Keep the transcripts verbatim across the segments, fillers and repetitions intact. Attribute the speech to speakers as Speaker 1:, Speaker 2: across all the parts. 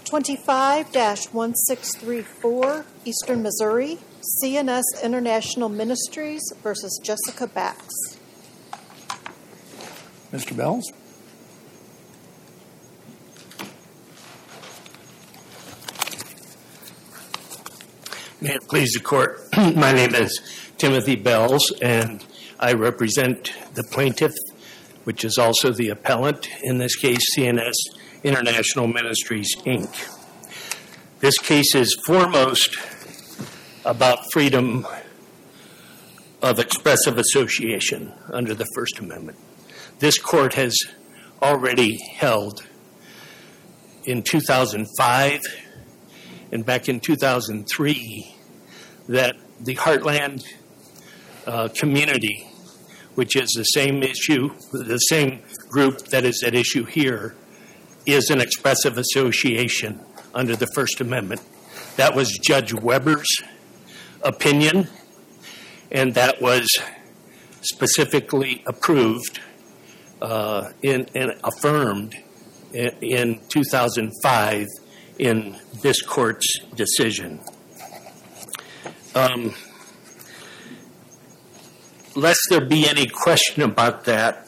Speaker 1: twenty-five dash one six three four, Eastern Missouri, C N S International Ministries versus Jessica Bax.
Speaker 2: Mister Bells?
Speaker 3: May it please the Court, my name is Timothy Bells, and I represent the plaintiff, which is also the appellant, in this case, C N S International Ministries, Incorporated. This case is foremost about freedom of expressive association under the First Amendment. This Court has already held in two thousand five and back in two thousand three that the Heartland uh, community, which is the same issue, the same group that is at issue here, is an expressive association under the First Amendment. That was Judge Weber's opinion, and that was specifically approved uh, in, and affirmed in, in two thousand five in this Court's decision. Um, lest there be any question about that,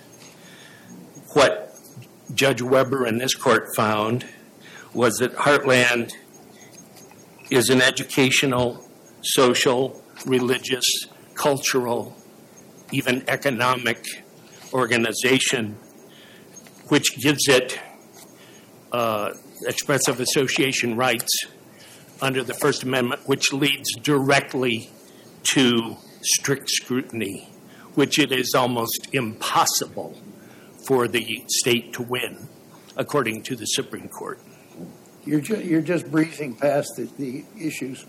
Speaker 3: what Judge Weber and this Court found was that Heartland is an educational, social, religious, cultural, even economic organization which gives it uh, expressive association rights under the First Amendment, which leads directly to strict scrutiny, which it is almost impossible for the state to win, according to the Supreme Court.
Speaker 2: You're, ju- you're just breezing past the, the issues.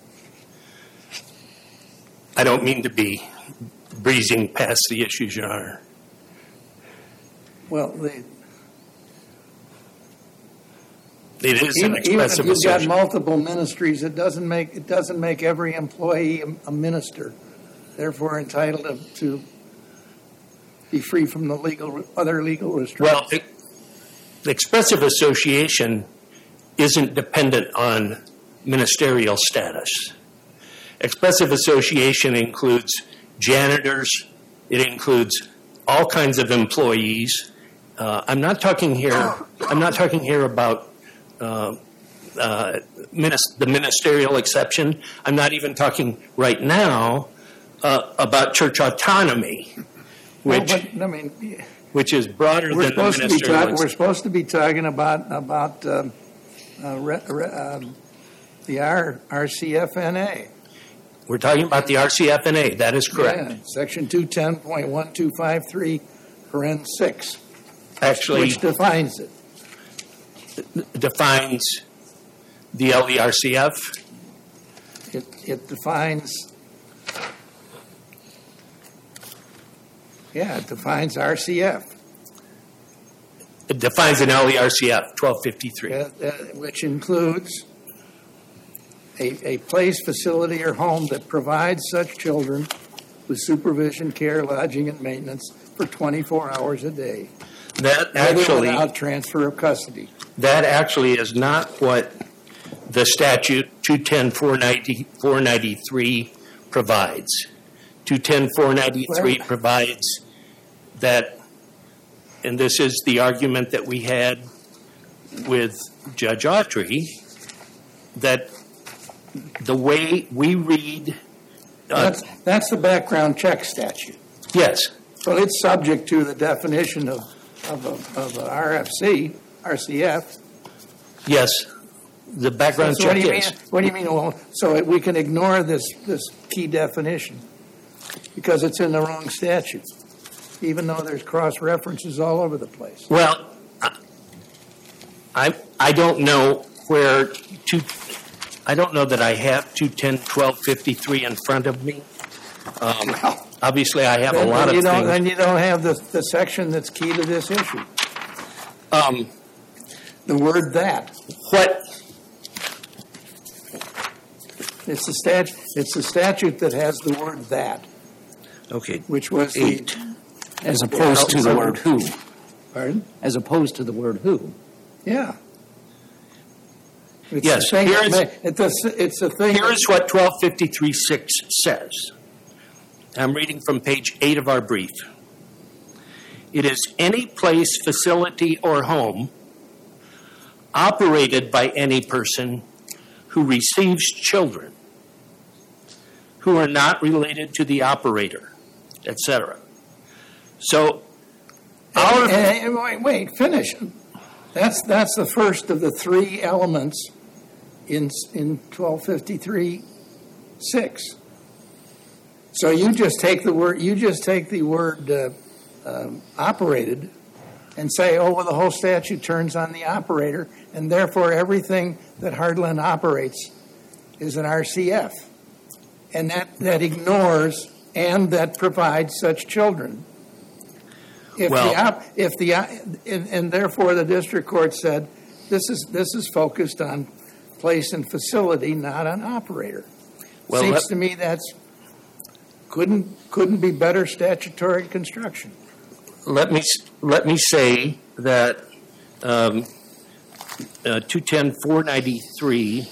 Speaker 3: I don't mean to be breezing past the issues, Your Honor.
Speaker 2: Well, the,
Speaker 3: It is
Speaker 2: even,
Speaker 3: an expressive
Speaker 2: even if you've got
Speaker 3: association.
Speaker 2: multiple ministries, it doesn't make it doesn't make every employee a, a minister, therefore entitled to, to be free from the legal other legal restrictions.
Speaker 3: Well, it, the expressive association isn't dependent on ministerial status. Expressive association includes janitors. It includes all kinds of employees. Uh, I'm not talking here. I'm not talking here about uh, uh, minis- the ministerial exception. I'm not even talking right now uh, about church autonomy, which
Speaker 2: well, but, I mean,
Speaker 3: which is broader
Speaker 2: we're
Speaker 3: than the
Speaker 2: supposed to be
Speaker 3: ministerial.
Speaker 2: talking.
Speaker 3: ex-
Speaker 2: We're supposed to be talking about about uh, uh, re, re, um, the R, RCFNA.
Speaker 3: We're talking about the R C F N A. That is correct.
Speaker 2: Yeah, Section two ten point one two five three, paren six,
Speaker 3: Actually,
Speaker 2: which defines it.
Speaker 3: defines the L E R C F.
Speaker 2: It, it defines, yeah, it defines R C F,
Speaker 3: It defines an L E R C F, twelve fifty-three.
Speaker 2: uh, uh, which includes a, a place, facility, or home that provides such children with supervision, care, lodging, and maintenance for twenty-four hours a day.
Speaker 3: That
Speaker 2: With or
Speaker 3: actually,
Speaker 2: without transfer of custody.
Speaker 3: that actually is not what the statute two ten four ninety-three provides. two ten four ninety-three
Speaker 2: Well-
Speaker 3: provides that, and this is the argument that we had with Judge Autry, that the way we read, uh,
Speaker 2: That's, that's the background check statute.
Speaker 3: yes,
Speaker 2: Well, it's subject to the definition of, of, a, of a R F C, R C F.
Speaker 3: yes, the background
Speaker 2: So what
Speaker 3: check
Speaker 2: do you
Speaker 3: is.
Speaker 2: mean? What do you mean? Well, so we can ignore this, this key definition because it's in the wrong statute, even though there's cross references all over the place.
Speaker 3: Well, I, I I don't know where two. I don't know that I have two ten twelve fifty-three in front of me. Um, obviously, I have a
Speaker 2: Then-
Speaker 3: lot
Speaker 2: then
Speaker 3: of
Speaker 2: you don't,
Speaker 3: things.
Speaker 2: Then you don't have the, the section that's key to this issue.
Speaker 3: Um,
Speaker 2: The word "that."
Speaker 3: what?
Speaker 2: It's the stat. It's the statute that has the word "that,"
Speaker 3: Okay,
Speaker 2: which was
Speaker 3: eight.
Speaker 2: the.
Speaker 4: As opposed to the word who.
Speaker 2: Pardon?
Speaker 4: As opposed to the word who.
Speaker 2: Yeah. It's
Speaker 3: Yes,
Speaker 2: the thing
Speaker 3: here
Speaker 2: that
Speaker 3: is-
Speaker 2: ma- it's a, it's a thing.
Speaker 3: Here is what twelve fifty-three six says. I'm reading from page eight of our brief. It is any place, facility, or home operated by any person who receives children who are not related to the operator, et cetera. So, our...
Speaker 2: And- and- wait, wait, finish. That's, that's the first of the three elements in, in twelve fifty-three six. So you just take the word, you just take the word uh, um, operated and say, oh, well, the whole statute turns on the operator, and therefore everything that Heartland operates is an R C F. And that, that ignores and that provides such children. If
Speaker 3: Well-
Speaker 2: the op, if the and, and therefore the district court said this is this is focused on place and facility, not on operator.
Speaker 3: Well,
Speaker 2: Seems
Speaker 3: let-
Speaker 2: to me that's couldn't couldn't be better statutory construction.
Speaker 3: Let me let me say that um, uh, two ten four ninety-three.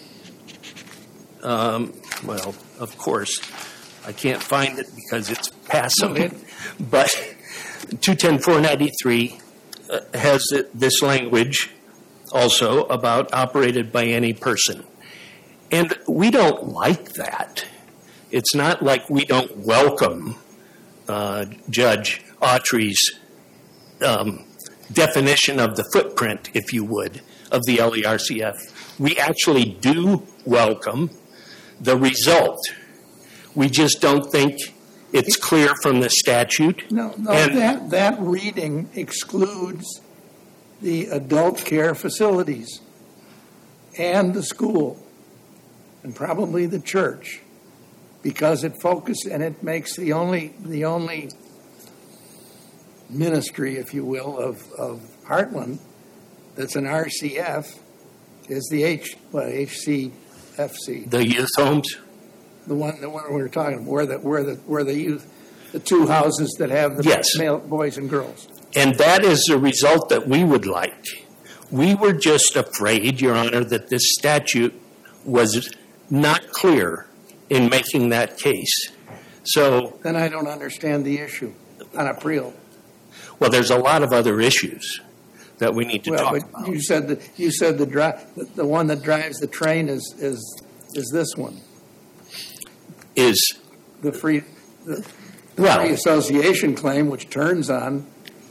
Speaker 3: Um, well, of course, I can't find it because it's passive.
Speaker 2: It-
Speaker 3: But two ten four ninety-three uh, has it- this language also about operated by any person, and we don't like that. It's not like we don't welcome uh, Judge Autry's um, definition of the footprint, if you would, of the L E R C F. We actually do welcome the result. We just don't think it's clear from the statute.
Speaker 2: No, no,
Speaker 3: And-
Speaker 2: that that reading excludes the adult care facilities and the school and probably the church, because it focuses and it makes the only the only ministry, if you will, of, of Heartland that's an R C F is the H what H C F C,
Speaker 3: The youth homes?
Speaker 2: the one the one we were talking about, where the where the where the youth, the two houses that have the
Speaker 3: Yes.
Speaker 2: male boys and girls.
Speaker 3: And that is the result that we would like. We were just afraid, Your Honor, that this statute was not clear in making that case. So,
Speaker 2: Then I don't understand the issue on appeal.
Speaker 3: well, there's a lot of other issues that we need to
Speaker 2: Well,
Speaker 3: talk
Speaker 2: but
Speaker 3: about.
Speaker 2: you said that you said the dri- the, the one that drives the train is is is this one,
Speaker 3: Is,
Speaker 2: the free the, the free
Speaker 3: well,
Speaker 2: association claim, which turns on.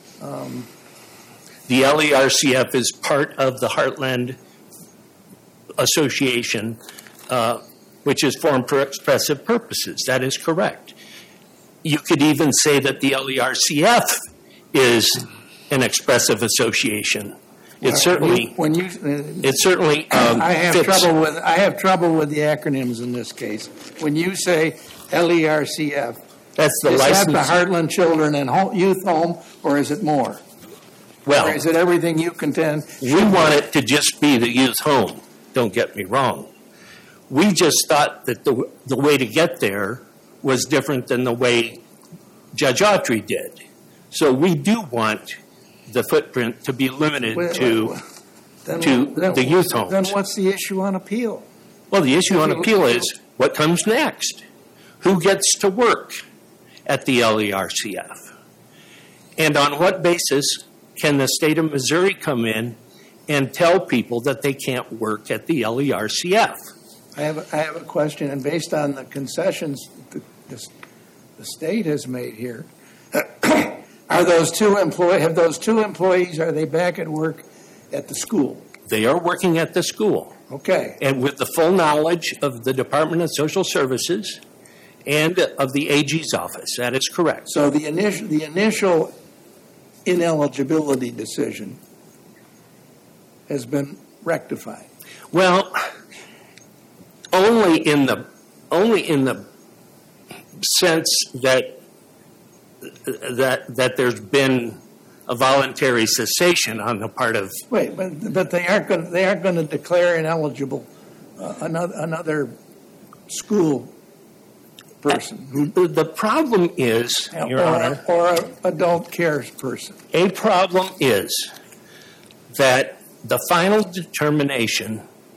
Speaker 3: the L E R C F is part of the Heartland Association, uh, which is formed for expressive purposes. That is correct. You could even say that the L E R C F is an expressive association. It certainly,
Speaker 2: when you.
Speaker 3: it certainly um,
Speaker 2: I have
Speaker 3: fits.
Speaker 2: trouble with I have trouble with the acronyms in this case. When you say L E R C F,
Speaker 3: That's the
Speaker 2: is that the
Speaker 3: license.
Speaker 2: Heartland Children and Ho- Youth Home, or is it more? Or
Speaker 3: Well,
Speaker 2: is it everything you contend?
Speaker 3: we want it to just be the youth home. Don't get me wrong. We just thought that the the way to get there was different than the way Judge Autry did. So we do want the footprint to be limited
Speaker 2: Well,
Speaker 3: to,
Speaker 2: Then,
Speaker 3: to
Speaker 2: then-
Speaker 3: the youth homes.
Speaker 2: Then what's the issue on appeal?
Speaker 3: well, the issue
Speaker 2: if
Speaker 3: on
Speaker 2: you-
Speaker 3: appeal is what comes next? Who gets to work at the L E R C F? And on what basis can the state of Missouri come in and tell people that they can't work at the L E R C F?
Speaker 2: I have, a- I have a question, and based on the concessions the, the, the state has made here, are those two employ have those two employees, are they back at work at the school?
Speaker 3: They are working at the school,
Speaker 2: Okay.
Speaker 3: and with the full knowledge of the Department of Social Services and of the A G's office. That is correct.
Speaker 2: So the initial the initial ineligibility decision has been rectified.
Speaker 3: Well, only in the only in the sense that that that there's been a voluntary cessation on the part of
Speaker 2: Wait, but but they aren't going they aren't going to declare ineligible uh, another another school person who,
Speaker 3: the problem is, Your
Speaker 2: or,
Speaker 3: Honor,
Speaker 2: or a adult care person.
Speaker 3: a problem is that the final determination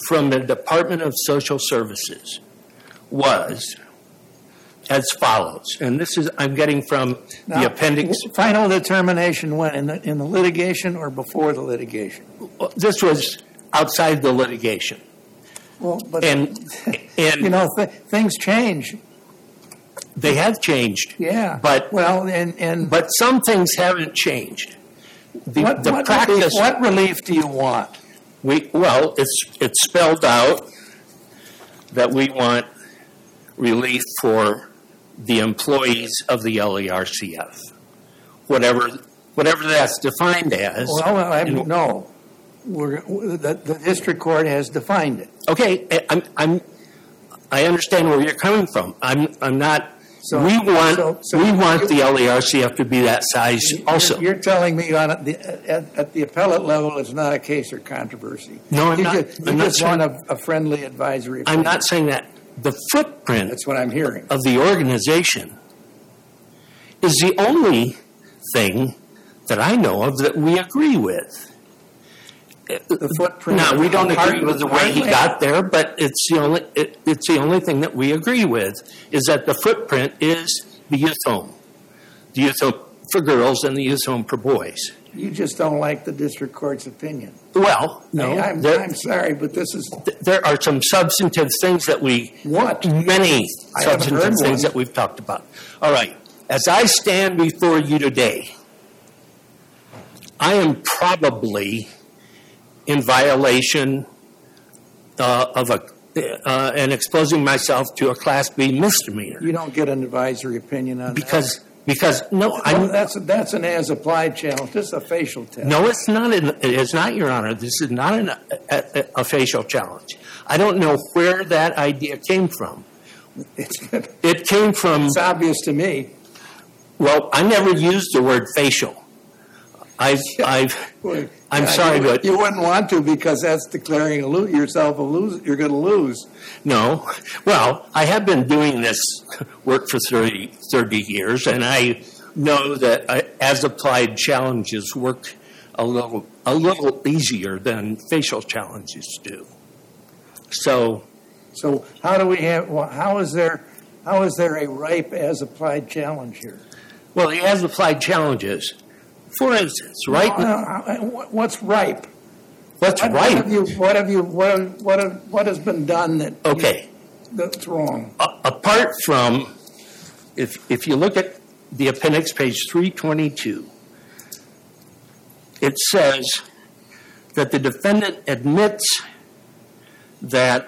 Speaker 3: from the Department of Social Services was as follows, and this is, I'm getting from
Speaker 2: Now,
Speaker 3: the appendix.
Speaker 2: Final determination when, in the, in the litigation or before the litigation?
Speaker 3: This was outside the litigation.
Speaker 2: Well, but,
Speaker 3: And, and
Speaker 2: you know, th- things change.
Speaker 3: they have changed.
Speaker 2: Yeah.
Speaker 3: But,
Speaker 2: Well, and, and
Speaker 3: but some things haven't changed. The,
Speaker 2: what,
Speaker 3: the
Speaker 2: what,
Speaker 3: practice,
Speaker 2: relief, what relief do you want?
Speaker 3: we, well, it's, it's spelled out that we want relief for the employees of the L E R C F, whatever, whatever that's defined as.
Speaker 2: Well, I,
Speaker 3: And-
Speaker 2: no. We're, the, the district court has defined it.
Speaker 3: Okay, I- I'm, I'm, I understand where you're coming from. I'm, I'm not,
Speaker 2: So-
Speaker 3: we want,
Speaker 2: so- so
Speaker 3: we want
Speaker 2: you-
Speaker 3: the L E R C F to be that size also.
Speaker 2: You're, you're telling me on the, at, at the appellate level, it's not a case or controversy.
Speaker 3: No, I'm
Speaker 2: you
Speaker 3: not-
Speaker 2: Just, you
Speaker 3: I'm not
Speaker 2: just
Speaker 3: saying-
Speaker 2: want a, a friendly advisory.
Speaker 3: I'm
Speaker 2: opinion.
Speaker 3: not saying that. The footprint
Speaker 2: That's what I'm hearing.
Speaker 3: of the organization is the only thing that I know of that we agree with.
Speaker 2: The footprint.
Speaker 3: Now, we don't
Speaker 2: Part-
Speaker 3: agree with the way he got there, but it's the only, it, it's the only thing that we agree with, is that the footprint is the youth home. The youth home for girls and the youth home for boys.
Speaker 2: You just don't like the district court's opinion.
Speaker 3: Well, no,
Speaker 2: Hey, I'm,
Speaker 3: there,
Speaker 2: I'm sorry, but this is
Speaker 3: there are some substantive things that we,
Speaker 2: what?
Speaker 3: many
Speaker 2: I haven't
Speaker 3: substantive
Speaker 2: heard
Speaker 3: things
Speaker 2: one.
Speaker 3: that we've talked about. All right, as I stand before you today, I am probably in violation uh, of a, uh, and exposing myself to a Class B misdemeanor.
Speaker 2: You don't get an advisory opinion on
Speaker 3: Because, because, no,
Speaker 2: that.
Speaker 3: I'm,
Speaker 2: Well, that's that's an as-applied challenge. This is a facial test.
Speaker 3: no, it's not, an, it is not, Your Honor. This is not an, a, a, a facial challenge. I don't know where that idea came from.
Speaker 2: It's,
Speaker 3: It came from,
Speaker 2: it's obvious to me.
Speaker 3: well, I never used the word facial. I've, I've,
Speaker 2: Well,
Speaker 3: I'm
Speaker 2: yeah,
Speaker 3: sorry,
Speaker 2: you,
Speaker 3: but
Speaker 2: you wouldn't want to because that's declaring a lo- yourself a lose. You're going to lose.
Speaker 3: no. Well, I have been doing this work for thirty, thirty years, and I know that uh, as-applied challenges work a little, a little easier than facial challenges do. So,
Speaker 2: So how do we have? Well, how is there? How is there a ripe as-applied challenge here?
Speaker 3: well, the as-applied challenges, for instance, right?
Speaker 2: No, no, no, what- What's ripe?
Speaker 3: What's
Speaker 2: What, what
Speaker 3: right?
Speaker 2: have you? What have you? What have, what have, what has been done that? you-
Speaker 3: Okay.
Speaker 2: that's wrong.
Speaker 3: A- apart from, if if you look at the appendix, page three twenty-two, it says that the defendant admits that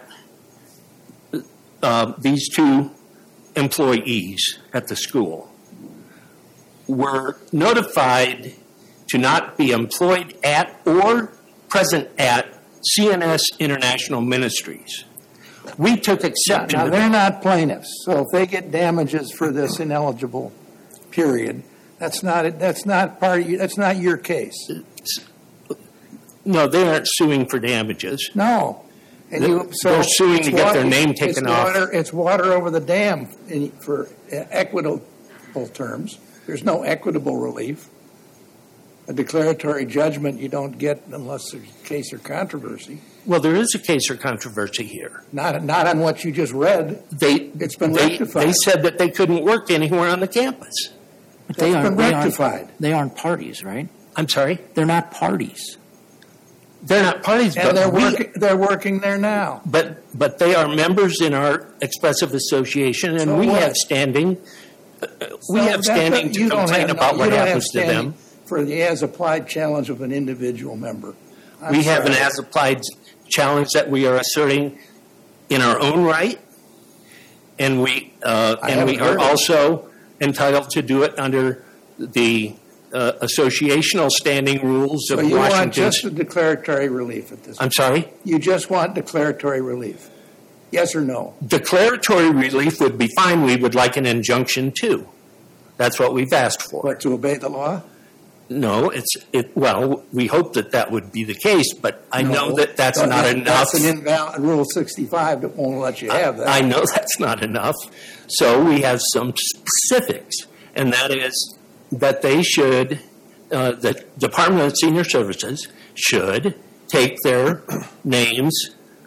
Speaker 3: uh, these two employees at the school were notified to not be employed at or present at C N S International Ministries. We took exception
Speaker 2: Now
Speaker 3: to
Speaker 2: they're not plaintiffs, so if they get damages for this ineligible period, that's not that's not part of you, that's not your case.
Speaker 3: No, they aren't suing for damages.
Speaker 2: No. And
Speaker 3: They're-
Speaker 2: you, so
Speaker 3: they're suing
Speaker 2: it's
Speaker 3: to get their
Speaker 2: wa-
Speaker 3: name
Speaker 2: it's
Speaker 3: taken off.
Speaker 2: water- It's water over the dam in, for equitable terms. There's no equitable relief. A declaratory judgment you don't get unless there's case or controversy.
Speaker 3: Well, there is a case or controversy here.
Speaker 2: Not not on what you just read.
Speaker 3: They,
Speaker 2: It's been
Speaker 3: they,
Speaker 2: rectified.
Speaker 3: they said that they couldn't work anywhere on the campus.
Speaker 4: But they
Speaker 2: That's
Speaker 4: aren't,
Speaker 2: been
Speaker 4: they aren't,
Speaker 2: rectified.
Speaker 4: they aren't parties, right?
Speaker 3: I'm sorry?
Speaker 4: They're not parties.
Speaker 3: They're not parties,
Speaker 2: And they're
Speaker 3: but we,
Speaker 2: working they're working there now.
Speaker 3: but, but they are members in our expressive association, and
Speaker 2: So
Speaker 3: we
Speaker 2: what?
Speaker 3: have standing, uh, we
Speaker 2: So
Speaker 3: have
Speaker 2: that-
Speaker 3: standing
Speaker 2: that-
Speaker 3: to
Speaker 2: you don't
Speaker 3: complain
Speaker 2: have-
Speaker 3: about
Speaker 2: you
Speaker 3: what
Speaker 2: don't have
Speaker 3: happens to
Speaker 2: standing
Speaker 3: them.
Speaker 2: For the as-applied challenge of an individual member. I'm
Speaker 3: We have an
Speaker 2: sorry.
Speaker 3: as-applied challenge that we are asserting in our own right, and we, uh,
Speaker 2: I
Speaker 3: and we
Speaker 2: haven't heard
Speaker 3: are
Speaker 2: it.
Speaker 3: also entitled to do it under the uh, associational standing rules of
Speaker 2: So you want
Speaker 3: Washington.
Speaker 2: just a declaratory relief at this point?
Speaker 3: I'm sorry?
Speaker 2: You just want declaratory relief? Yes or no?
Speaker 3: Declaratory relief would be fine. We would like an injunction, too. That's what we've asked for.
Speaker 2: What, to obey the law?
Speaker 3: No, it's, it, well, we hope that that would be the case, but I know
Speaker 2: No.
Speaker 3: that that's
Speaker 2: No,
Speaker 3: not
Speaker 2: that-
Speaker 3: enough.
Speaker 2: That's an invalid, Rule sixty-five that won't let you have that.
Speaker 3: I know that's not enough. So we have some specifics, and that is that they should, uh, the Department of Senior Services should take their names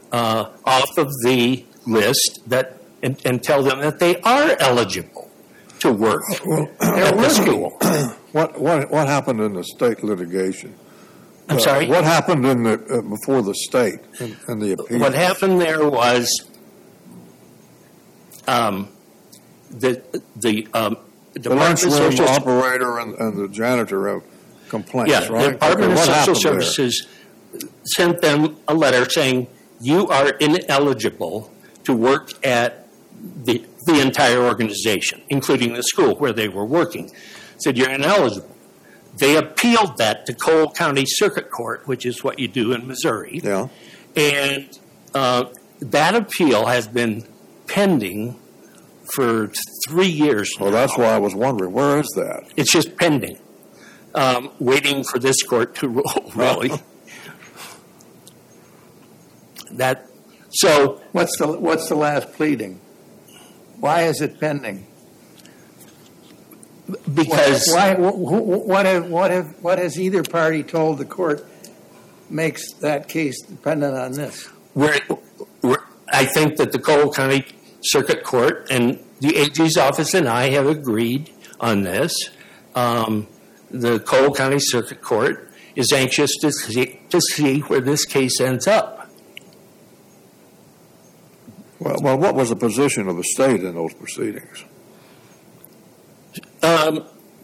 Speaker 3: uh, off of the list that and, and tell them that they are eligible to work
Speaker 5: Well,
Speaker 3: at the school.
Speaker 5: what, what, what happened in the state litigation?
Speaker 3: I'm
Speaker 5: Uh,
Speaker 3: sorry?
Speaker 5: What happened in the, uh, before the state in, in the appeal?
Speaker 3: What happened there was um, the the um,
Speaker 5: The
Speaker 3: Department of
Speaker 5: lunchroom
Speaker 3: Social
Speaker 5: operator and, and the janitor have complaints,
Speaker 3: Yeah,
Speaker 5: right?
Speaker 3: the Department
Speaker 5: Okay,
Speaker 3: of
Speaker 5: what
Speaker 3: Social
Speaker 5: happened there?
Speaker 3: Services sent them a letter saying you are ineligible to work at the the entire organization, including the school where they were working. Said you're ineligible. They appealed that to Cole County Circuit Court, which is what you do in Missouri.
Speaker 5: Yeah.
Speaker 3: And uh, that appeal has been pending for three years now.
Speaker 5: Well, that's why I was wondering, where is that?
Speaker 3: It's just pending, um, waiting for this court to rule, really. that, so,
Speaker 2: What's the, what's the last pleading? Why is it pending?
Speaker 3: because,
Speaker 2: Why, wh- wh- what have, what have, what has either party told the court makes that case dependent on this?
Speaker 3: we're, we're, I think that the Cole County Circuit Court and the A G's office and I have agreed on this. Um, the Cole County Circuit Court is anxious to see, to see where this case ends up.
Speaker 5: Well, well, what was the position of the state in those proceedings?
Speaker 3: Um,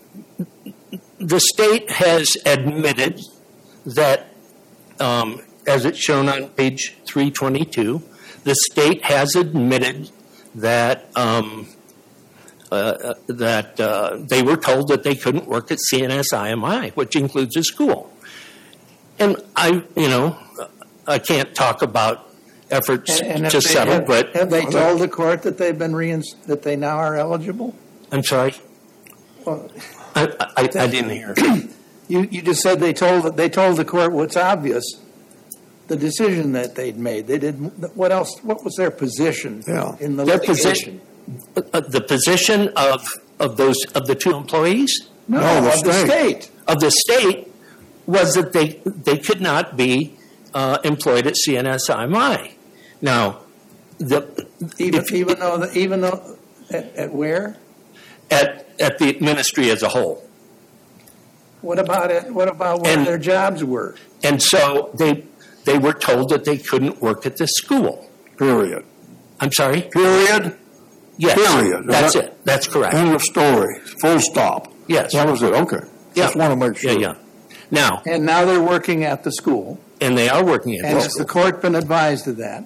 Speaker 3: the state has admitted that, um, as it's shown on page three twenty-two, the state has admitted that um, uh, that uh, they were told that they couldn't work at C N S I M I, which includes a school. And I, you know, I can't talk about efforts
Speaker 2: And- and have
Speaker 3: to
Speaker 2: they-
Speaker 3: settle,
Speaker 2: have-
Speaker 3: but
Speaker 2: Have they told the court that they've been reins, that they now are eligible?
Speaker 3: I'm sorry,
Speaker 2: Well,
Speaker 3: I, I, I didn't hear.
Speaker 2: You, you just said they told, they told the court what's obvious, the decision that they'd made. They didn't, what else, what was their position
Speaker 5: Yeah.
Speaker 2: in the
Speaker 3: Their
Speaker 2: litigation?
Speaker 3: Uh, the position of of those of the two employees
Speaker 2: No,
Speaker 5: No, the
Speaker 2: of the
Speaker 5: state.
Speaker 2: state.
Speaker 3: of the state was that they they could not be uh, employed at C N S I M I. Now, the
Speaker 2: Even,
Speaker 3: if-
Speaker 2: even though, the- even though, at, at where?
Speaker 3: at at the ministry as a whole,
Speaker 2: What about it, what about where
Speaker 3: And-
Speaker 2: their jobs were?
Speaker 3: and so they they were told that they couldn't work at the school.
Speaker 5: Period.
Speaker 3: I'm sorry.
Speaker 5: Period.
Speaker 3: Yes,
Speaker 5: Period.
Speaker 3: that's
Speaker 5: Is that-
Speaker 3: it. That's correct.
Speaker 5: End of story. Full stop.
Speaker 3: Yes.
Speaker 5: That was it. Okay.
Speaker 3: Yeah.
Speaker 5: Just want to make sure.
Speaker 3: Yeah, yeah. Now,
Speaker 2: And now they're working at the school.
Speaker 3: and they are working at
Speaker 2: And
Speaker 3: the
Speaker 2: has the
Speaker 3: school.
Speaker 2: court been advised of that?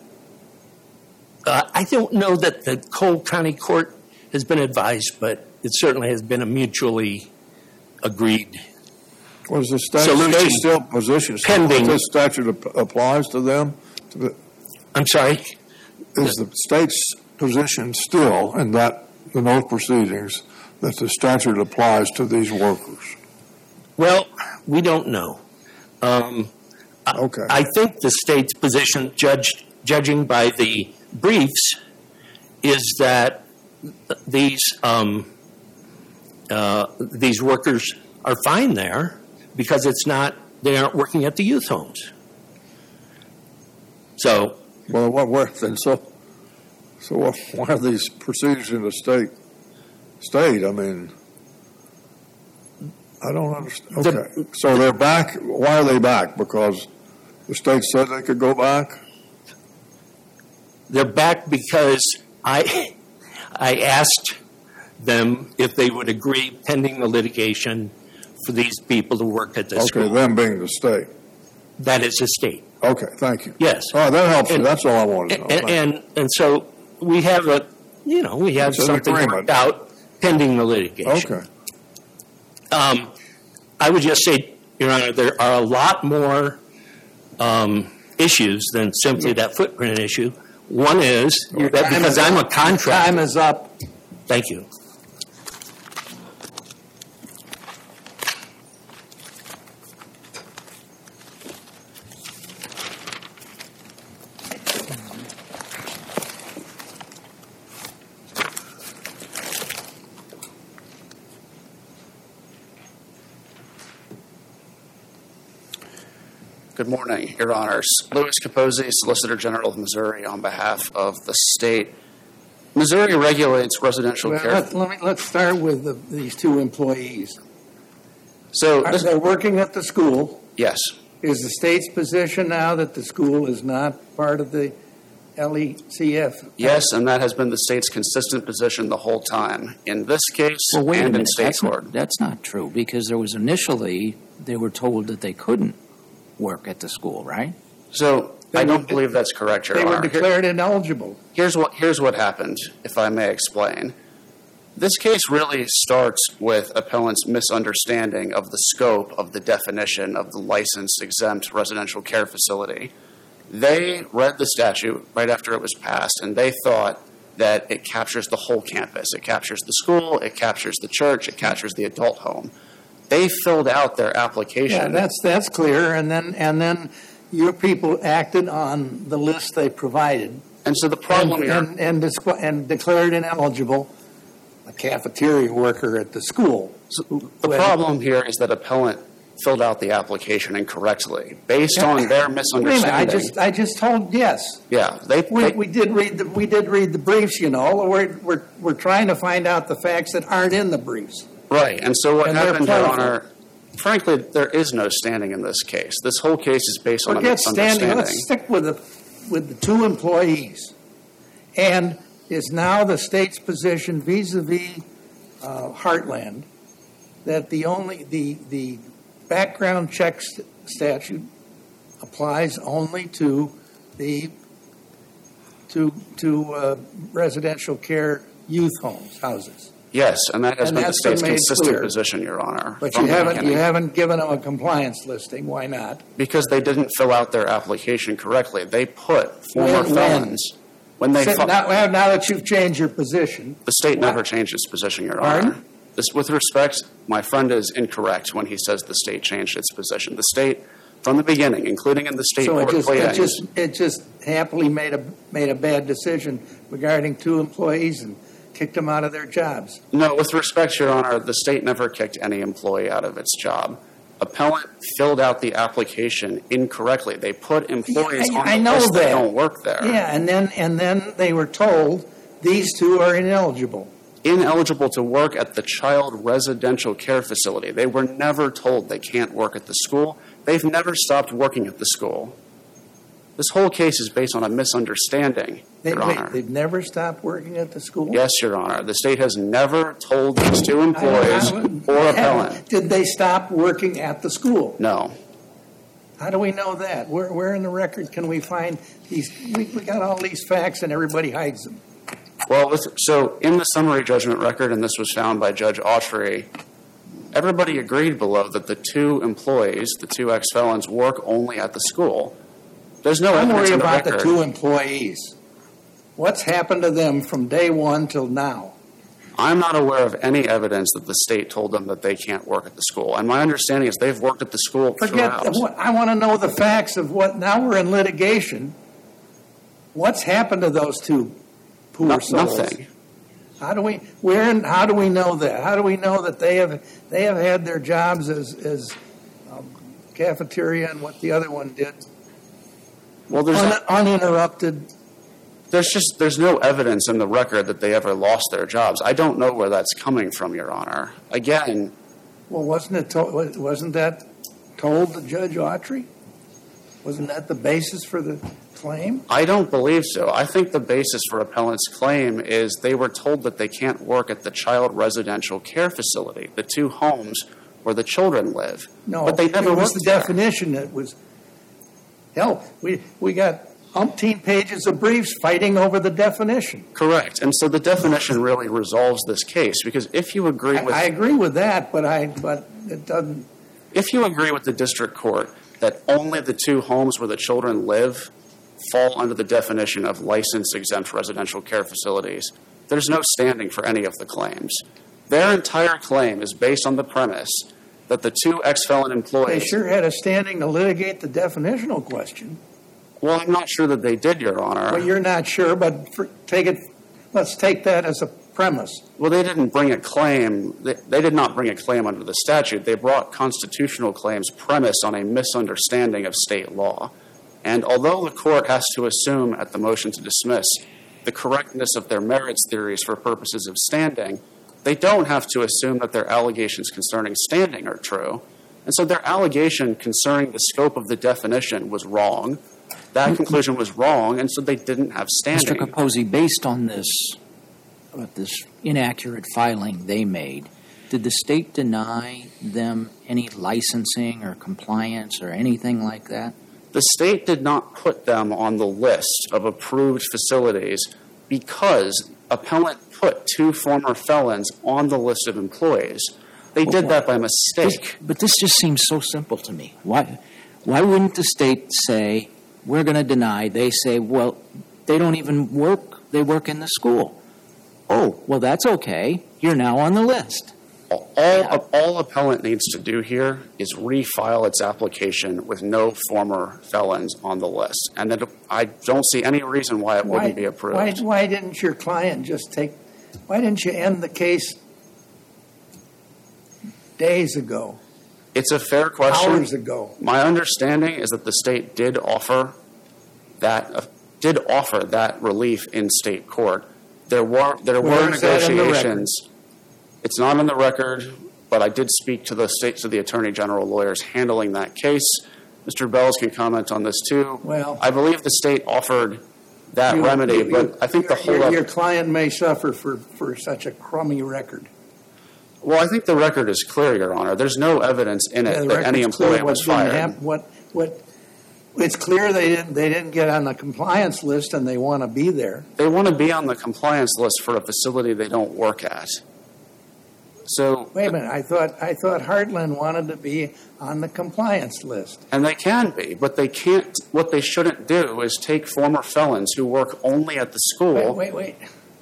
Speaker 3: Uh, I don't know that the Cole County Court has been advised, but it certainly has been a mutually agreed.
Speaker 5: Was the state,
Speaker 3: Solution.
Speaker 5: state still position?
Speaker 3: Pending.
Speaker 5: This statute ap- applies to them? To the-
Speaker 3: I'm sorry?
Speaker 5: Is the state's position still in that, in those proceedings, that the statute applies to these workers?
Speaker 3: Well, we don't know. Um,
Speaker 5: Okay.
Speaker 3: I think the state's position, judged, judging by the briefs, is that these um, uh, these workers are fine there because it's not they aren't working at the youth homes. So
Speaker 5: Well, what, where, then, so, so what- why are these proceedings in the state, state, I mean, I don't understand.
Speaker 3: The-
Speaker 5: Okay, so they're back, why are they back? Because the state said they could go back?
Speaker 3: they're back because I I asked them if they would agree pending the litigation for these people to work at the
Speaker 5: Okay,
Speaker 3: school.
Speaker 5: them being the state.
Speaker 3: That is the state.
Speaker 5: Okay, thank you.
Speaker 3: Yes.
Speaker 5: All right, that helps me,
Speaker 3: And-
Speaker 5: that's all I wanted to know.
Speaker 3: And,
Speaker 5: Thank you.
Speaker 3: and and so we have a, you know, we have
Speaker 5: It's an
Speaker 3: something
Speaker 5: agreement.
Speaker 3: worked out pending the litigation.
Speaker 5: Okay,
Speaker 3: Um, I would just say, Your Honor, there are a lot more um, issues than simply that footprint issue. One is
Speaker 2: Your
Speaker 3: that
Speaker 2: time
Speaker 3: because
Speaker 2: is
Speaker 3: I'm a
Speaker 2: up. Time
Speaker 3: contractor.
Speaker 2: is up.
Speaker 3: Thank you.
Speaker 6: Good morning, Your Honors. Louis Capozzi, Solicitor General of Missouri, on behalf of the state. Missouri regulates residential
Speaker 2: Well,
Speaker 6: care.
Speaker 2: let, let me, let's start with the, these two employees.
Speaker 6: So,
Speaker 2: Are
Speaker 6: this,
Speaker 2: they working at the school?
Speaker 6: yes,
Speaker 2: Is the state's position now that the school is not part of the L E C F?
Speaker 6: yes, and that has been the state's consistent position the whole time. In this case
Speaker 4: Well, wait a
Speaker 6: and in
Speaker 4: minute.
Speaker 6: state
Speaker 4: That's
Speaker 6: court.
Speaker 4: not, that's not true because there was initially, they were told that they couldn't work at the school, right?
Speaker 6: So,
Speaker 2: They
Speaker 6: I
Speaker 2: were-
Speaker 6: don't believe that's correct, Your
Speaker 2: They were
Speaker 6: Honor.
Speaker 2: declared ineligible.
Speaker 6: Here's what, here's what happened, if I may explain. This case really starts with appellant's misunderstanding of the scope of the definition of the licensed exempt residential care facility. They read the statute right after it was passed, and they thought that it captures the whole campus. It captures the school, it captures the church, it captures the adult home. They filled out their application.
Speaker 2: Yeah, that's, that's clear, and then, and then your people acted on the list they provided.
Speaker 6: and so the problem
Speaker 2: And,
Speaker 6: here,
Speaker 2: and, and, disqu- and declared ineligible a cafeteria worker at the school.
Speaker 6: the problem here is that appellant filled out the application incorrectly based on their
Speaker 2: Wait a minute,
Speaker 6: misunderstanding.
Speaker 2: I just, I just told, yes.
Speaker 6: yeah, they,
Speaker 2: We,
Speaker 6: they
Speaker 2: we did read the, we did read the briefs, you know. We're, we're, we're trying to find out the facts that aren't in the briefs.
Speaker 6: right. And so what
Speaker 2: And they're
Speaker 6: happened, Your
Speaker 2: plentiful.
Speaker 6: Honor? Frankly, there is no standing in this case. This whole case is based on a
Speaker 2: Forget standing,
Speaker 6: misunderstanding.
Speaker 2: let's stick with the, with the two employees. And is now the state's position vis-à-vis uh, Heartland that the only, the, the background check st- statute applies only to the, to, to uh, residential care youth homes, houses.
Speaker 6: Yes, and that has
Speaker 2: And
Speaker 6: been the
Speaker 2: that's been
Speaker 6: state's
Speaker 2: made
Speaker 6: consistent
Speaker 2: clear.
Speaker 6: position, Your Honor.
Speaker 2: But
Speaker 6: from
Speaker 2: you
Speaker 6: the
Speaker 2: haven't, you
Speaker 6: beginning.
Speaker 2: haven't given them a compliance listing. Why not?
Speaker 6: Because they didn't fill out their application correctly. They put former
Speaker 2: When- when?
Speaker 6: felons when they
Speaker 2: So
Speaker 6: fi-
Speaker 2: now, well, now that you've changed your position,
Speaker 6: the state
Speaker 2: What?
Speaker 6: never changed its position, Your
Speaker 2: Pardon?
Speaker 6: Honor. This, with respect, my friend is incorrect when he says the state changed its position. The state, from the beginning, including in the state
Speaker 2: so it
Speaker 6: court
Speaker 2: just, it
Speaker 6: pleadings,
Speaker 2: just, it just happily made a, made a bad decision regarding two employees and kicked them out of their jobs.
Speaker 6: no, with respect, Your Honor, the state never kicked any employee out of its job. Appellant filled out the application incorrectly. They put employees
Speaker 2: Yeah, I-
Speaker 6: on
Speaker 2: I
Speaker 6: the
Speaker 2: know
Speaker 6: list that
Speaker 2: that.
Speaker 6: don't work there.
Speaker 2: Yeah, and then, and then they were told, these two are ineligible.
Speaker 6: Ineligible to work at the child residential care facility. They were never told they can't work at the school. They've never stopped working at the school. This whole case is based on a misunderstanding,
Speaker 2: They,
Speaker 6: Your
Speaker 2: wait,
Speaker 6: Honor.
Speaker 2: they've never stopped working at the school?
Speaker 6: Yes, Your Honor. The state has never told these two employees
Speaker 2: I- I-
Speaker 6: or appellant.
Speaker 2: Did they stop working at the school?
Speaker 6: No.
Speaker 2: How do we know that? Where, where in the record can we find these? We, we got all these facts and everybody hides them.
Speaker 6: Well, with, so in the summary judgment record, and this was found by Judge Autry, everybody agreed below that the two employees, the two ex-felons, work only at the school. There's no
Speaker 2: Don't
Speaker 6: evidence
Speaker 2: worry
Speaker 6: in the
Speaker 2: about the
Speaker 6: record.
Speaker 2: two employees. What's happened to them from day one till now?
Speaker 6: I'm not aware of any evidence that the state told them that they can't work at the school. And my understanding is they've worked at the school
Speaker 2: Forget,
Speaker 6: throughout.
Speaker 2: what, I want to know the facts of what, now we're in litigation. What's happened to those two poor
Speaker 6: No-
Speaker 2: souls?
Speaker 6: nothing.
Speaker 2: How do we, where, in- how do we know that? How do we know that they have, they have had their jobs as, as um, cafeteria and what the other one did?
Speaker 6: Well, there's
Speaker 2: Un- uninterrupted.
Speaker 6: there's just there's no evidence in the record that they ever lost their jobs. I don't know where that's coming from, Your Honor. Again,
Speaker 2: Well, wasn't it, to, wasn't that told to Judge Autry? Wasn't that the basis for the claim?
Speaker 6: I don't believe so. I think the basis for appellant's claim is they were told that they can't work at the child residential care facility, the two homes where the children live.
Speaker 2: No,
Speaker 6: but they never
Speaker 2: it was
Speaker 6: worked
Speaker 2: the
Speaker 6: there.
Speaker 2: definition that was, hell, we, we got umpteen pages of briefs fighting over the definition.
Speaker 6: Correct. And so the definition really resolves this case because if you agree
Speaker 2: I,
Speaker 6: with
Speaker 2: I agree with that, but I, but it doesn't,
Speaker 6: if you agree with the district court that only the two homes where the children live fall under the definition of licensed exempt residential care facilities, there's no standing for any of the claims. Their entire claim is based on the premise that the two ex-felon
Speaker 2: they
Speaker 6: employees...
Speaker 2: sure had a standing to litigate the definitional question.
Speaker 6: Well, I'm not sure that they did, Your Honor.
Speaker 2: Well, you're not sure, but for, take it, let's take that as a premise.
Speaker 6: Well, they didn't bring a claim. They, they did not bring a claim under the statute. They brought constitutional claims premised on a misunderstanding of state law. And although the court has to assume at the motion to dismiss the correctness of their merits theories for purposes of standing, they don't have to assume that their allegations concerning standing are true. And so their allegation concerning the scope of the definition was wrong. That conclusion was wrong, and so they didn't have standing.
Speaker 4: Mister Capozzi, based on this, uh, this inaccurate filing they made, did the state deny them any licensing or compliance or anything like that?
Speaker 6: The state did not put them on the list of approved facilities because appellant put two former felons on the list of employees. They
Speaker 4: Well,
Speaker 6: did
Speaker 4: why-
Speaker 6: that by mistake.
Speaker 4: This- but this just seems so simple to me. Why, why wouldn't the state say, we're going to deny? They say, well, they don't even work. They work in the school. Oh, well, that's okay. You're now on the list.
Speaker 6: All, all, all appellant needs to do here is refile its application with no former felons on the list. And then I don't see any reason why it wouldn't be approved.
Speaker 2: Why, why didn't your client just take, why didn't you end the case days ago,
Speaker 6: It's a fair question.
Speaker 2: hours ago?
Speaker 6: My understanding is that the state did offer that uh, did offer that relief in state court. There were there
Speaker 2: Where
Speaker 6: were
Speaker 2: is that in the
Speaker 6: negotiations. It's not on the record, but I did speak to the state to the attorney general lawyers handling that case. Mister Bells can comment on this too.
Speaker 2: Well,
Speaker 6: I believe the state offered that
Speaker 2: You-
Speaker 6: remedy,
Speaker 2: you-
Speaker 6: but I think the
Speaker 2: your-
Speaker 6: whole
Speaker 2: Your client may suffer for, for such a crummy record.
Speaker 6: well, I think the record is clear, Your Honor. There's no evidence in
Speaker 2: Yeah,
Speaker 6: it
Speaker 2: the
Speaker 6: that any
Speaker 2: record's clear
Speaker 6: employee
Speaker 2: what
Speaker 6: was
Speaker 2: didn't
Speaker 6: fired.
Speaker 2: hap- What, what, it's clear they didn't, they didn't get on the compliance list and they want to be there.
Speaker 6: They want to be on the compliance list for a facility they don't work at. So,
Speaker 2: Wait a minute, I thought, I thought Heartland wanted to be on the compliance list.
Speaker 6: and they can be, but they can't. What they shouldn't do is take former felons who work only at the school.
Speaker 2: Wait, wait, wait.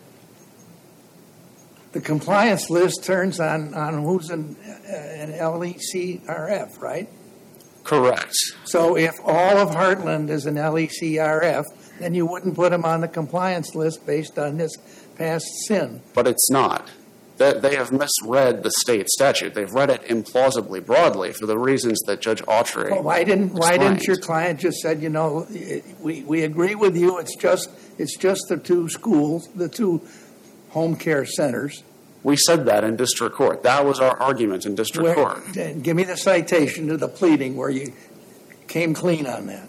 Speaker 2: The compliance list turns on, on who's in, uh, an L E C R F, right?
Speaker 6: Correct.
Speaker 2: So if all of Heartland is an L E C R F, then you wouldn't put him on the compliance list based on his past sin.
Speaker 6: But it's not. They, they have misread the state statute. They've read it implausibly broadly for the reasons that Judge Autry
Speaker 2: Well, why didn't why didn't
Speaker 6: explained.
Speaker 2: your client just said, you know, it- we, we agree with you. It's just it's just the two schools, the two home care centers.
Speaker 6: We said that in district court. That was our argument in district
Speaker 2: Where,
Speaker 6: court.
Speaker 2: and give me the citation to the pleading where you came clean on that.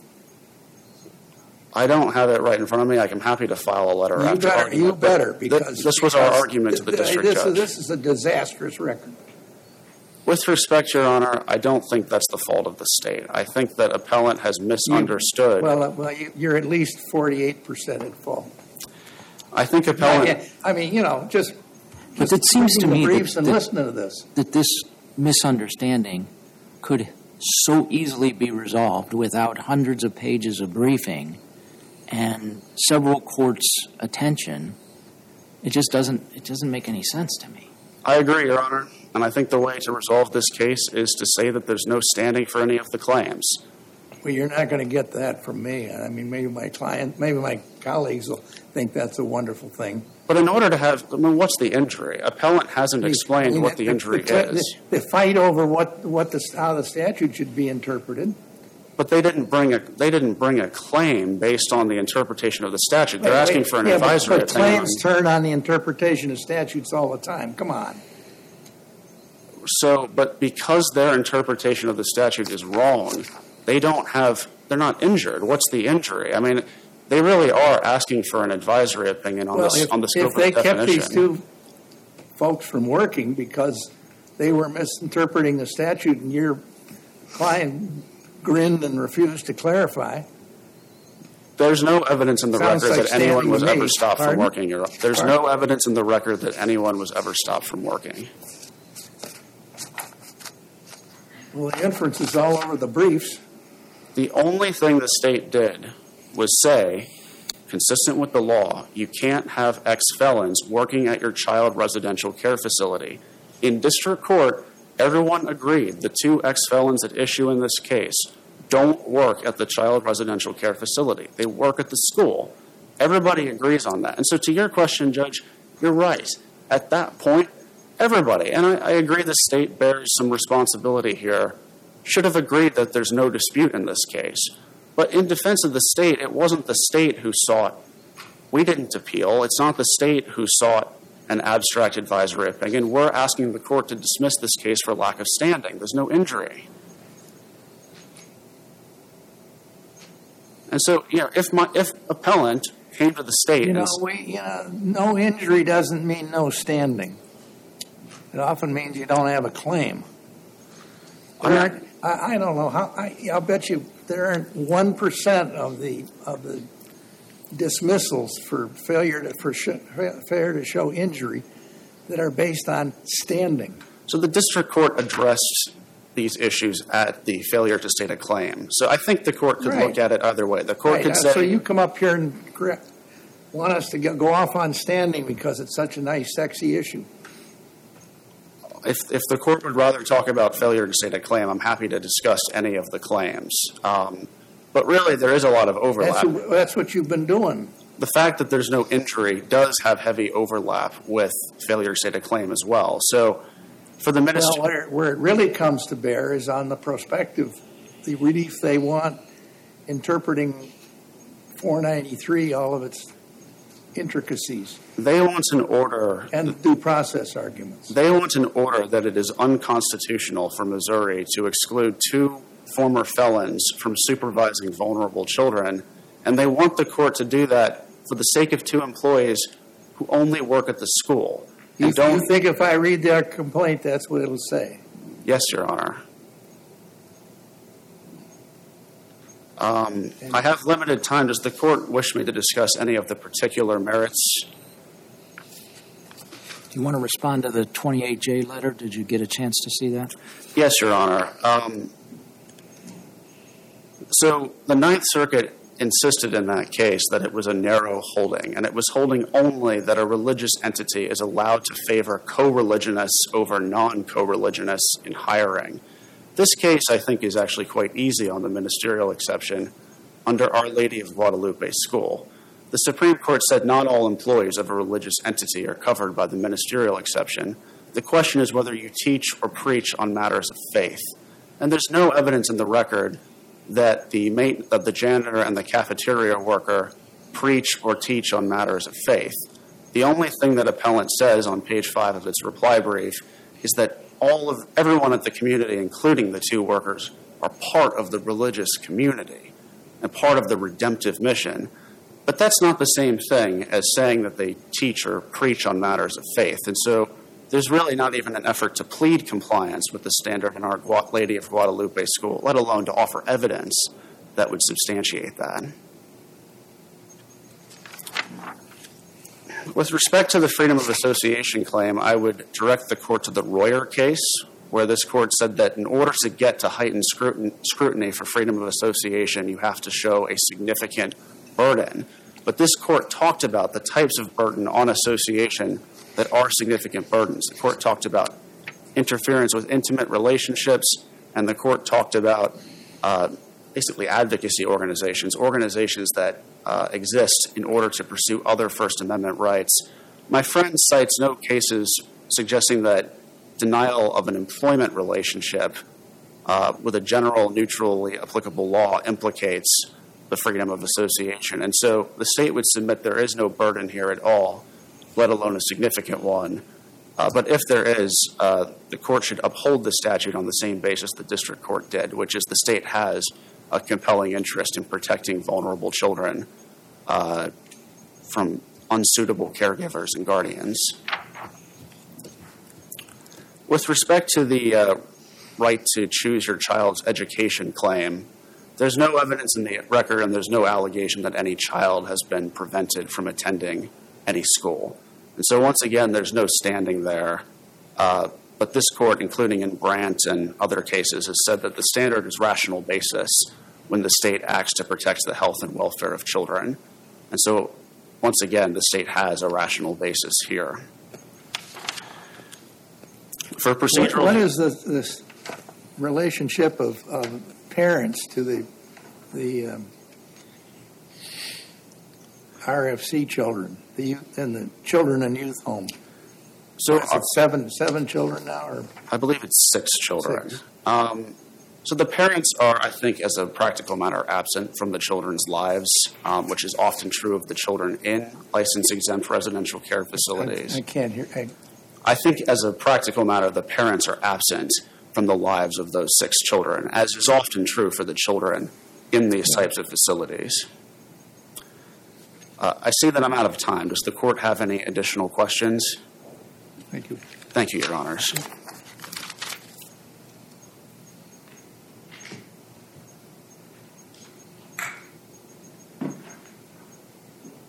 Speaker 6: I don't have it right in front of me. I'm happy to file a letter
Speaker 2: You
Speaker 6: after
Speaker 2: better,
Speaker 6: argument,
Speaker 2: you
Speaker 6: but
Speaker 2: better,
Speaker 6: th-
Speaker 2: because
Speaker 6: this was our
Speaker 2: because
Speaker 6: argument to the
Speaker 2: th-
Speaker 6: district
Speaker 2: this,
Speaker 6: judge.
Speaker 2: This is a disastrous record.
Speaker 6: With respect, Your Honor, I don't think that's the fault of the state. I think that appellant has misunderstood.
Speaker 2: Well, uh, well, you, you're at least forty-eight percent at fault.
Speaker 6: I think appellant.
Speaker 2: I mean, you know, just.
Speaker 4: But
Speaker 2: just
Speaker 4: it seems to
Speaker 2: reading
Speaker 4: me
Speaker 2: the
Speaker 4: that-
Speaker 2: briefs and
Speaker 4: that-
Speaker 2: listening to this.
Speaker 4: That this misunderstanding could so easily be resolved without hundreds of pages of briefing and several courts' attention. It just doesn't. It doesn't make any sense to me.
Speaker 6: I agree, Your Honor, and I think the way to resolve this case is to say that there's no standing for any of the claims.
Speaker 2: Well, you're not going to get that from me. I mean, maybe my client, maybe my colleagues will think that's a wonderful thing.
Speaker 6: But in order to have, I mean, what's the injury? Appellant hasn't
Speaker 2: I
Speaker 6: explained
Speaker 2: mean,
Speaker 6: what the injury
Speaker 2: the,
Speaker 6: is.
Speaker 2: The, the fight over what what the how the statute should be interpreted.
Speaker 6: But they didn't bring a they didn't bring a claim based on the interpretation of the statute. They're
Speaker 2: Wait,
Speaker 6: asking
Speaker 2: wait,
Speaker 6: for an
Speaker 2: yeah, but-
Speaker 6: advisory
Speaker 2: but
Speaker 6: opinion.
Speaker 2: claims turn on the interpretation of statutes all the time. Come on.
Speaker 6: So, but because their interpretation of the statute is wrong, they don't have, they're not injured. What's the injury? I mean, they really are asking for an advisory opinion on,
Speaker 2: Well,
Speaker 6: this,
Speaker 2: if,
Speaker 6: on the scope
Speaker 2: if they
Speaker 6: of the
Speaker 2: kept
Speaker 6: definition.
Speaker 2: these two folks from working because they were misinterpreting the statute and your client grinned and refused to clarify.
Speaker 6: There's no evidence in the
Speaker 2: Sounds
Speaker 6: record
Speaker 2: like
Speaker 6: that anyone
Speaker 2: standing
Speaker 6: was
Speaker 2: to me.
Speaker 6: ever stopped
Speaker 2: Pardon?
Speaker 6: from working. Your- There's
Speaker 2: Pardon?
Speaker 6: no evidence in the record that anyone was ever stopped from working.
Speaker 2: Well, the inference is all over the briefs.
Speaker 6: The only thing the state did was say, consistent with the law, you can't have ex-felons working at your child residential care facility. In district court, everyone agreed the two ex-felons at issue in this case don't work at the child residential care facility. They work at the school. Everybody agrees on that. And so to your question, Judge, you're right. at that point, everybody, and I, I agree the state bears some responsibility here, should have agreed that there's no dispute in this case. But in defense of the state, it wasn't the state who sought. We didn't appeal. It's not the state who sought an abstract advisory opinion. We're asking the court to dismiss this case for lack of standing. There's no injury. And so, you know, if my if appellant came to the state,
Speaker 2: You know,
Speaker 6: and,
Speaker 2: we, you know, no injury doesn't mean no standing. It often means you don't have a claim. There aren't, I, I don't know how. I, I'll bet you there aren't one percent of the of the dismissals for failure to for sh- failure to show injury that are based on standing.
Speaker 6: so the district court addressed these issues at the failure to state a claim. So I think the court could
Speaker 2: Right.
Speaker 6: look at it either way. The court
Speaker 2: Right,
Speaker 6: could
Speaker 2: uh,
Speaker 6: say,
Speaker 2: so you come up here and cre- want us to go, go off on standing because it's such a nice, sexy issue.
Speaker 6: if if the court would rather talk about failure to state a claim, I'm happy to discuss any of the claims. Um, but really, there is a lot of overlap.
Speaker 2: That's, that's what you've been doing.
Speaker 6: The fact that there's no injury does have heavy overlap with failure to state a claim as well. So for the minister,
Speaker 2: Well, where, where it really comes to bear is on the prospective, the relief they want, interpreting four ninety-three, all of its intricacies,
Speaker 6: they want an order.
Speaker 2: and due process arguments.
Speaker 6: They want an order that it is unconstitutional for Missouri to exclude two former felons from supervising vulnerable children, and they want the court to do that for the sake of two employees who only work at the school.
Speaker 2: You,
Speaker 6: And don't,
Speaker 2: you think if I read their complaint, that's what it'll say?
Speaker 6: yes, Your Honor. Um, I have limited time. Does the court wish me to discuss any of the particular merits?
Speaker 4: Do you want to respond to the twenty-eight J letter? Did you get a chance to see that?
Speaker 6: Yes, Your Honor. Um, so the Ninth Circuit insisted in that case that it was a narrow holding, and it was holding only that a religious entity is allowed to favor co-religionists over non-co-religionists in hiring. This case, I think, is actually quite easy on the ministerial exception under Our Lady of Guadalupe School. The Supreme Court said not all employees of a religious entity are covered by the ministerial exception. The question is whether you teach or preach on matters of faith. And there's no evidence in the record that the mate, that the janitor and the cafeteria worker preach or teach on matters of faith. The only thing that appellant says on page five of its reply brief is that all of everyone at the community, including the two workers, are part of the religious community and part of the redemptive mission. But that's not the same thing as saying that they teach or preach on matters of faith. And so there's really not even an effort to plead compliance with the standard in Our Lady of Guadalupe School, let alone to offer evidence that would substantiate that. With respect to the freedom of association claim, I would direct the court to the Royer case, where this court said that in order to get to heightened scrutiny for freedom of association, you have to show a significant burden. But this court talked about the types of burden on association that are significant burdens. The court talked about interference with intimate relationships, and the court talked about uh, basically advocacy organizations, organizations that uh, exist in order to pursue other First Amendment rights. My friend cites no cases suggesting that denial of an employment relationship uh, with a general, neutrally applicable law implicates the freedom of association. And so the state would submit there is no burden here at all, let alone a significant one. Uh, but if there is, uh, the court should uphold the statute on the same basis the district court did, which is the state has a compelling interest in protecting vulnerable children uh, from unsuitable caregivers and guardians. With respect to the uh, right to choose your child's education claim, there's no evidence in the record and there's no allegation that any child has been prevented from attending any school. And so once again, there's no standing there. Uh, but this court, including in Brandt and other cases, has said that the standard is rational basis when the state acts to protect the health and welfare of children. And so once again, the state has a rational basis here. For procedural...
Speaker 2: What, what is this, this relationship of, of parents to the, the um, R F C children, the youth, and the children and youth home?
Speaker 6: So
Speaker 2: Is it seven, seven children now, or?
Speaker 6: I believe it's six children.
Speaker 2: Six.
Speaker 6: Um, so the parents are, I think, as a practical matter, absent from the children's lives, um, which is often true of the children in license-exempt residential care facilities.
Speaker 2: I, I can't hear. I,
Speaker 6: I think, as a practical matter, the parents are absent from the lives of those six children, as is often true for the children in these
Speaker 2: Yeah.
Speaker 6: types of facilities. Uh, I see that I'm out of time. Does the court have any additional questions?
Speaker 2: Thank you.
Speaker 6: Thank you, Your Honors.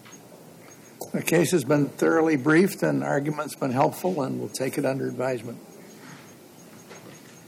Speaker 2: The case has been thoroughly briefed and argument's been helpful, and we'll take it under advisement.